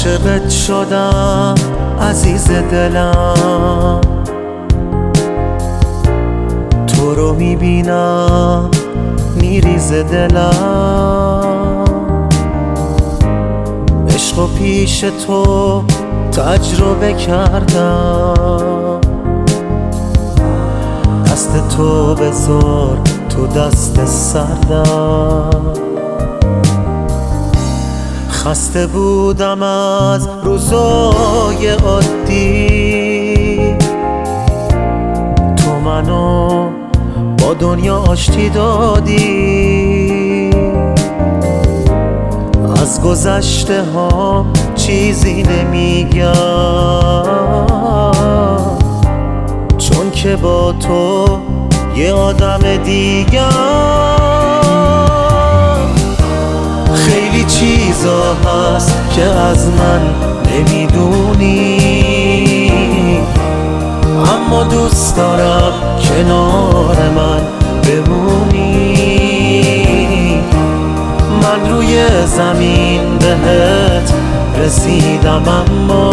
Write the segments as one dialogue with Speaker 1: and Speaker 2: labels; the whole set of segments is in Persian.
Speaker 1: عاشقت شدم عزیز دلم، تو رو میبینم میریزه دلم. عشق و پیش تو تجربه کردم، دست تو بذار تو دست سردم. خسته بودم از روزای عادی، تو منو با دنیا آشتی دادی. از گذشته ها چیزی نمیگم، چون که با تو یه آدم دیگم. خیلی چیزا هست که از من نمیدونی، اما دوست دارم کنار من بمونی. من روی زمین بهت رسیدم، اما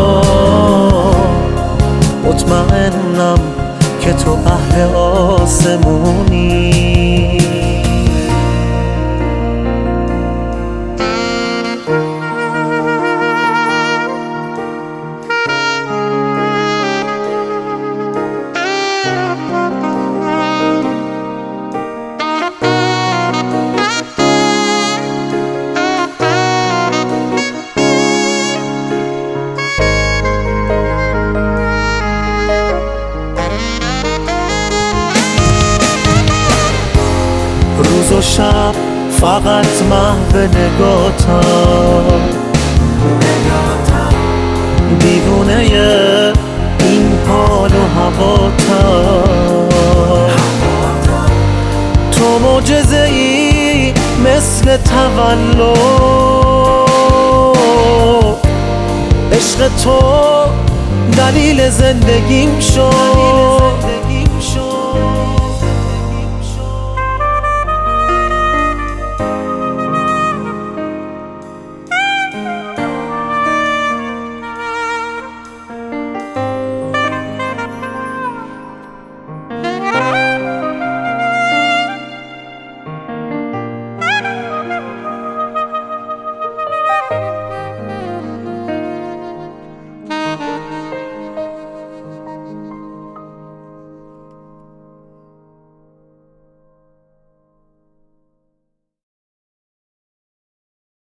Speaker 1: مطمئنم که تو اهل آسمونی. روز و شب فقط محو نگاتم، دیوونه این حال و هواتم. تو معجزه ای مثل تولد، عشق تو دلیل زندگیم شد.